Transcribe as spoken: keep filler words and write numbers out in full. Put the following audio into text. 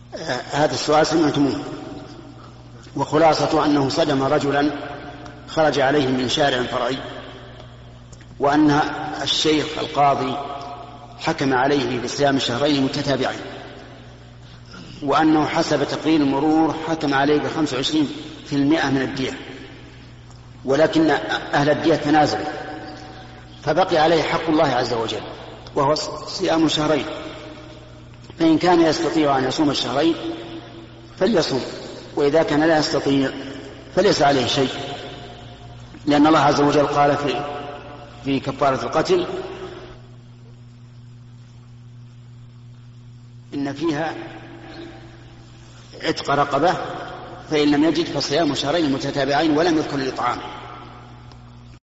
آه هذا السؤال سمعتموه، وخلاصة أنه صدم رجلا خرج عليه من شارع فرعي، وأن الشيخ القاضي حكم عليه بصيام شهرين متتابعين، وأنه حسب تقرير المرور حكم عليه بخمس وعشرين في المئة من الدية، ولكن أهل الدية تنازلوا، فبقي عليه حق الله عز وجل وهو صيام شهرين. فإن كان يستطيع أن يصوم الشهرين فليصوم، وإذا كان لا يستطيع فليس عليه شيء، لأن الله عز وجل قال في, في كفارة القتل إن فيها عتق رقبة، فإن لم يجد فصيام شهرين متتابعين، ولم يذكر الإطعام.